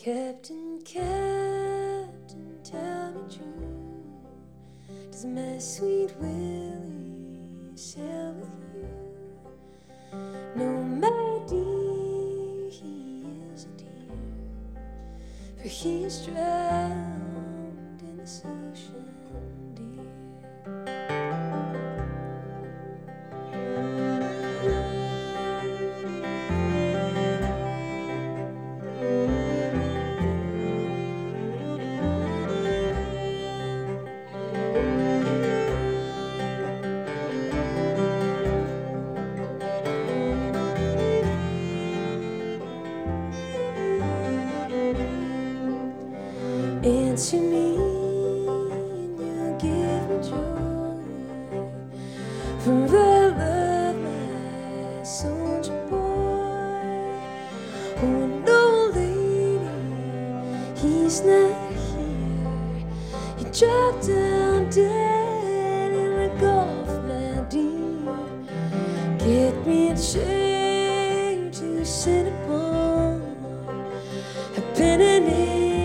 Captain, Captain, tell me true, does my sweet Willie sail with you? No, my dear, he is a dear, for he is drowned in this ocean, dear. Answer me and you'll give me joy, for I love my soldier boy. Oh no, lady, he's not here. He dropped down dead in the Gulf, my dear. Get me a chain to sit upon, a pen and ink,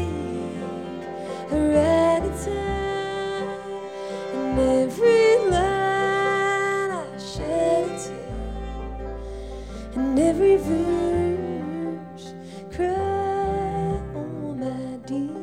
right at time, and every line I shed a tear, and every verse cry, oh my dear.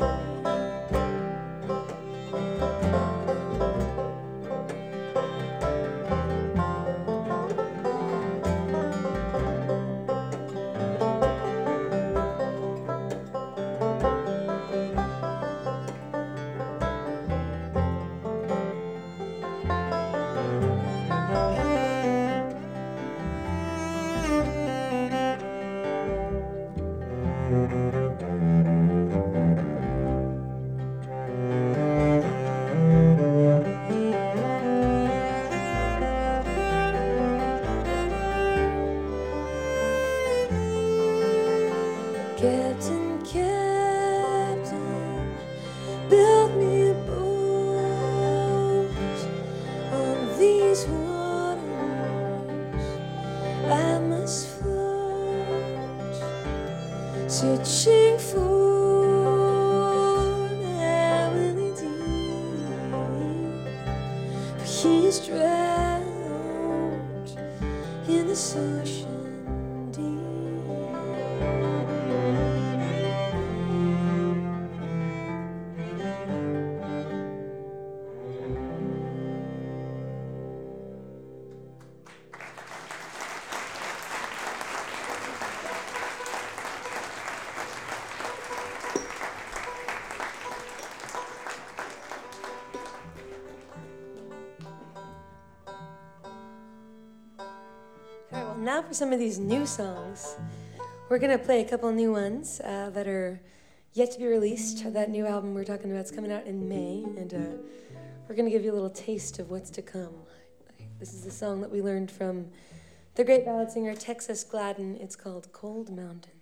Captain, Captain, build me a boat on these waters. I must float, searching for my Willie dear, for he is drowned in this ocean, dear. All right, well, now for some of these new songs. We're going to play a couple new ones that are yet to be released. That new album we're talking about is coming out in May, and we're going to give you a little taste of what's to come. This is a song that we learned from the great ballad singer Texas Gladden. It's called Cold Mountain.